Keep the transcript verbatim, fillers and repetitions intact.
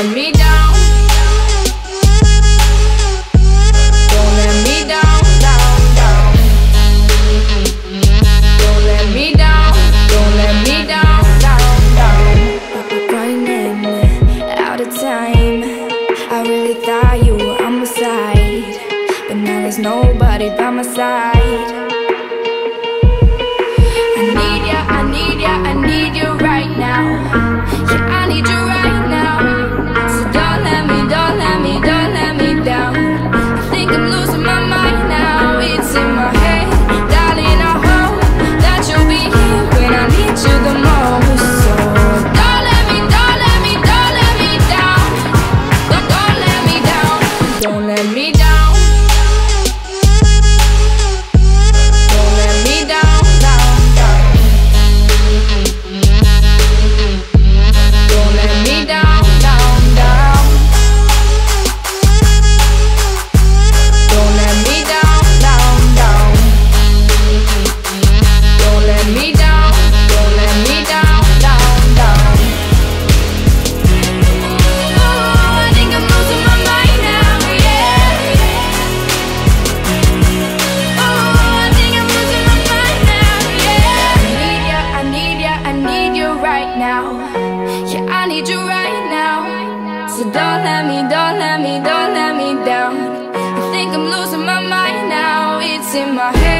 let me down. Don't let me down, down, down. Don't let me down. Don't let me down, down, down. Running out of time. I really thought you were on my side, but now there's nobody by my side. I need ya, I need ya, I need you right now. Yeah, I need you right now. So don't let me, don't let me, don't let me down. I think I'm losing my mind now. It's in my head, darling, I hope that you'll be here when I need you the most. So don't let me, don't let me, don't let me down. Don't, don't let me down. Don't let me down. Don't let me down, down, down. Don't let me down, down, down. Don't let me down, down, down. Don't let me down. Don't let me down, down, down. Oh, I think I'm losing my mind now, yeah. Oh, I think I'm losing my mind now, yeah. I need ya, I need ya, I need you right now. Yeah, I need you right now. So don't let me, don't let me, don't let me down. I think I'm losing my mind now. It's in my head.